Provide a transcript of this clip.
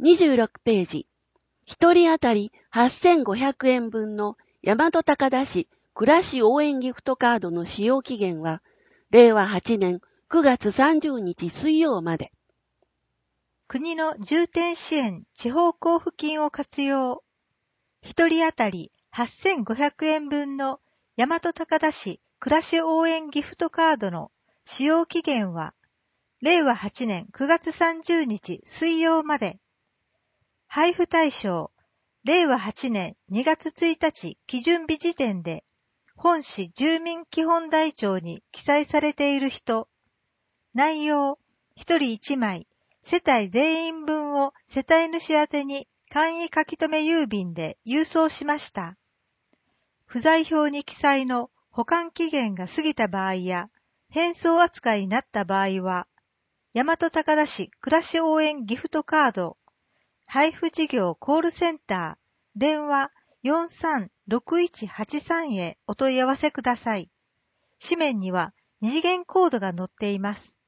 26ページ。1人当たり8500円分の大和高田市暮らし応援ギフトカードの使用期限は、令和8年9月30日水曜まで。 国の重点支援地方交付金を活用。1人当たり8500円分の大和高田市暮らし応援ギフトカードの使用期限は、令和8年9月30日水曜まで。配布対象、令和8年2月1日基準日時点で、本市住民基本台帳に記載されている人。内容、1人1枚、世帯全員分を世帯主宛てに簡易書留郵便で郵送しました。不在票に記載の保管期限が過ぎた場合や、返送扱いになった場合は、大和高田市暮らし応援ギフトカード、配布事業コールセンター、電話 436183 へお問い合わせください。紙面には二次元コードが載っています。